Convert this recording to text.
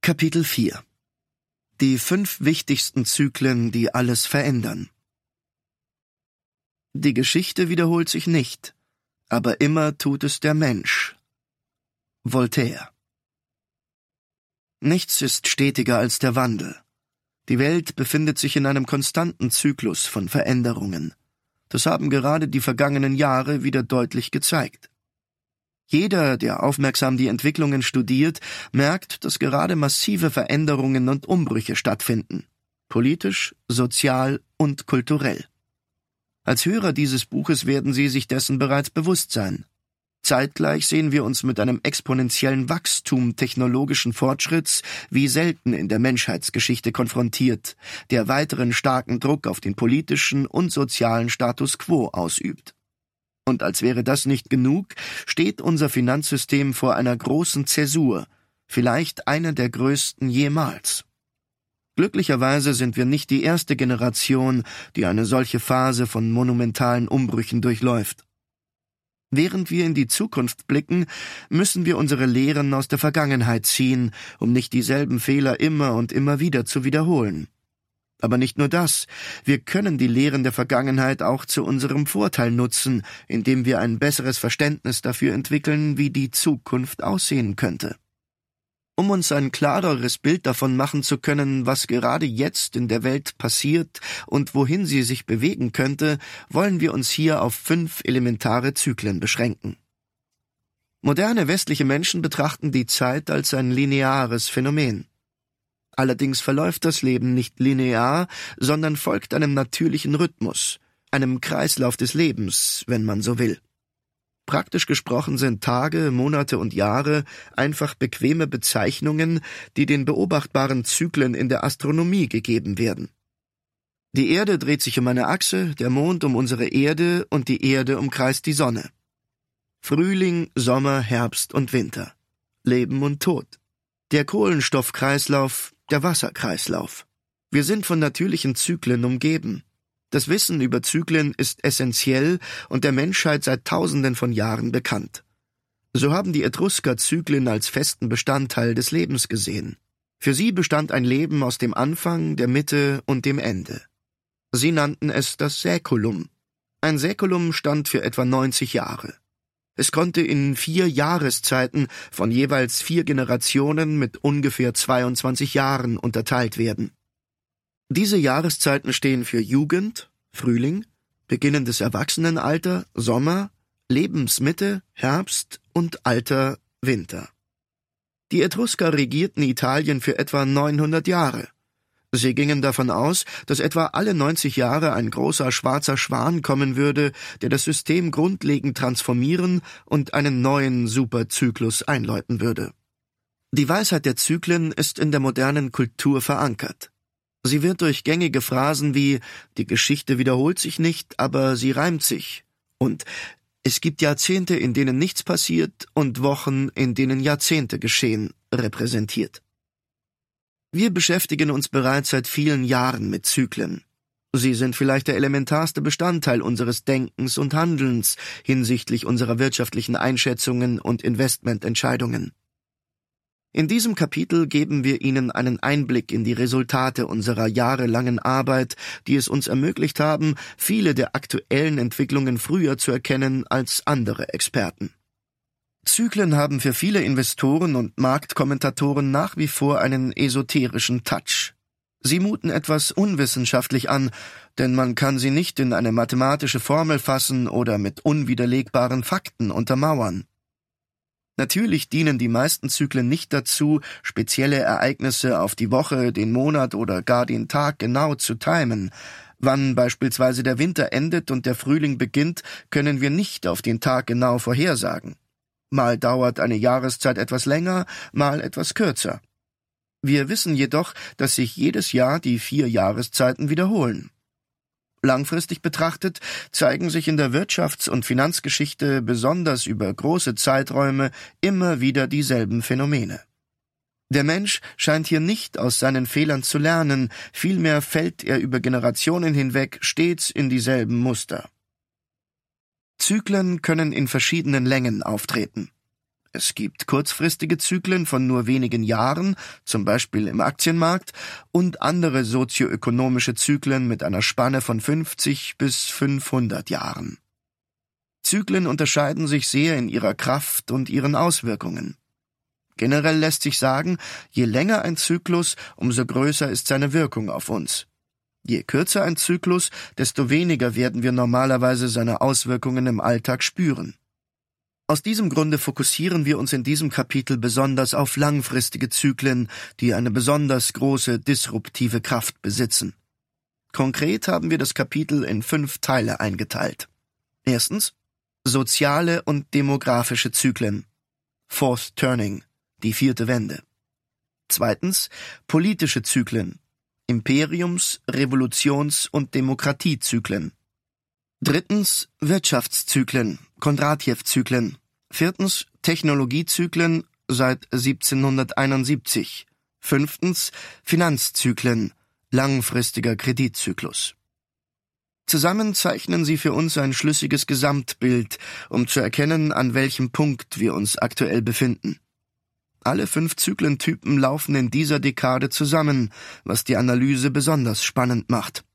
Kapitel 4 Die 5 wichtigsten Zyklen, die alles verändern. Die Geschichte wiederholt sich nicht, aber immer tut es der Mensch. Voltaire. Nichts ist stetiger als der Wandel. Die Welt befindet sich in einem konstanten Zyklus von Veränderungen. Das haben gerade die vergangenen Jahre wieder deutlich gezeigt. Jeder, der aufmerksam die Entwicklungen studiert, merkt, dass gerade massive Veränderungen und Umbrüche stattfinden. Politisch, sozial und kulturell. Als Hörer dieses Buches werden Sie sich dessen bereits bewusst sein. Zeitgleich sehen wir uns mit einem exponentiellen Wachstum technologischen Fortschritts wie selten in der Menschheitsgeschichte konfrontiert, der weiteren starken Druck auf den politischen und sozialen Status quo ausübt. Und als wäre das nicht genug, steht unser Finanzsystem vor einer großen Zäsur, vielleicht einer der größten jemals. Glücklicherweise sind wir nicht die erste Generation, die eine solche Phase von monumentalen Umbrüchen durchläuft. Während wir in die Zukunft blicken, müssen wir unsere Lehren aus der Vergangenheit ziehen, um nicht dieselben Fehler immer und immer wieder zu wiederholen. Aber nicht nur das, wir können die Lehren der Vergangenheit auch zu unserem Vorteil nutzen, indem wir ein besseres Verständnis dafür entwickeln, wie die Zukunft aussehen könnte. Um uns ein klareres Bild davon machen zu können, was gerade jetzt in der Welt passiert und wohin sie sich bewegen könnte, wollen wir uns hier auf 5 elementare Zyklen beschränken. Moderne westliche Menschen betrachten die Zeit als ein lineares Phänomen. Allerdings verläuft das Leben nicht linear, sondern folgt einem natürlichen Rhythmus, einem Kreislauf des Lebens, wenn man so will. Praktisch gesprochen sind Tage, Monate und Jahre einfach bequeme Bezeichnungen, die den beobachtbaren Zyklen in der Astronomie gegeben werden. Die Erde dreht sich um eine Achse, der Mond um unsere Erde und die Erde umkreist die Sonne. Frühling, Sommer, Herbst und Winter. Leben und Tod. Der Kohlenstoffkreislauf, der Wasserkreislauf. Wir sind von natürlichen Zyklen umgeben. Das Wissen über Zyklen ist essentiell und der Menschheit seit Tausenden von Jahren bekannt. So haben die Etrusker Zyklen als festen Bestandteil des Lebens gesehen. Für sie bestand ein Leben aus dem Anfang, der Mitte und dem Ende. Sie nannten es das Säkulum. Ein Säkulum stand für etwa 90 Jahre. Es konnte in 4 Jahreszeiten von jeweils 4 Generationen mit ungefähr 22 Jahren unterteilt werden. Diese Jahreszeiten stehen für Jugend, Frühling, beginnendes Erwachsenenalter, Sommer, Lebensmitte, Herbst und Alter, Winter. Die Etrusker regierten Italien für etwa 900 Jahre. Sie gingen davon aus, dass etwa alle 90 Jahre ein großer schwarzer Schwan kommen würde, der das System grundlegend transformieren und einen neuen Superzyklus einläuten würde. Die Weisheit der Zyklen ist in der modernen Kultur verankert. Sie wird durch gängige Phrasen wie »die Geschichte wiederholt sich nicht, aber sie reimt sich« und »es gibt Jahrzehnte, in denen nichts passiert und Wochen, in denen Jahrzehnte geschehen« repräsentiert. Wir beschäftigen uns bereits seit vielen Jahren mit Zyklen. Sie sind vielleicht der elementarste Bestandteil unseres Denkens und Handelns hinsichtlich unserer wirtschaftlichen Einschätzungen und Investmententscheidungen. In diesem Kapitel geben wir Ihnen einen Einblick in die Resultate unserer jahrelangen Arbeit, die es uns ermöglicht haben, viele der aktuellen Entwicklungen früher zu erkennen als andere Experten. Zyklen haben für viele Investoren und Marktkommentatoren nach wie vor einen esoterischen Touch. Sie muten etwas unwissenschaftlich an, denn man kann sie nicht in eine mathematische Formel fassen oder mit unwiderlegbaren Fakten untermauern. Natürlich dienen die meisten Zyklen nicht dazu, spezielle Ereignisse auf die Woche, den Monat oder gar den Tag genau zu timen. Wann beispielsweise der Winter endet und der Frühling beginnt, können wir nicht auf den Tag genau vorhersagen. Mal dauert eine Jahreszeit etwas länger, mal etwas kürzer. Wir wissen jedoch, dass sich jedes Jahr die 4 Jahreszeiten wiederholen. Langfristig betrachtet zeigen sich in der Wirtschafts- und Finanzgeschichte besonders über große Zeiträume immer wieder dieselben Phänomene. Der Mensch scheint hier nicht aus seinen Fehlern zu lernen, vielmehr fällt er über Generationen hinweg stets in dieselben Muster. Zyklen können in verschiedenen Längen auftreten. Es gibt kurzfristige Zyklen von nur wenigen Jahren, zum Beispiel im Aktienmarkt, und andere sozioökonomische Zyklen mit einer Spanne von 50 bis 500 Jahren. Zyklen unterscheiden sich sehr in ihrer Kraft und ihren Auswirkungen. Generell lässt sich sagen, je länger ein Zyklus, umso größer ist seine Wirkung auf uns. Je kürzer ein Zyklus, desto weniger werden wir normalerweise seine Auswirkungen im Alltag spüren. Aus diesem Grunde fokussieren wir uns in diesem Kapitel besonders auf langfristige Zyklen, die eine besonders große disruptive Kraft besitzen. Konkret haben wir das Kapitel in 5 Teile eingeteilt. Erstens: soziale und demografische Zyklen. Fourth Turning, die 4. Wende. Zweitens: politische Zyklen. Imperiums-, Revolutions- und Demokratiezyklen. Drittens: Wirtschaftszyklen, Kondratjew-Zyklen. Viertens: Technologiezyklen seit 1771. Fünftens: Finanzzyklen, langfristiger Kreditzyklus. Zusammen zeichnen sie für uns ein schlüssiges Gesamtbild, um zu erkennen, an welchem Punkt wir uns aktuell befinden. Alle 5 Zyklentypen laufen in dieser Dekade zusammen, was die Analyse besonders spannend macht.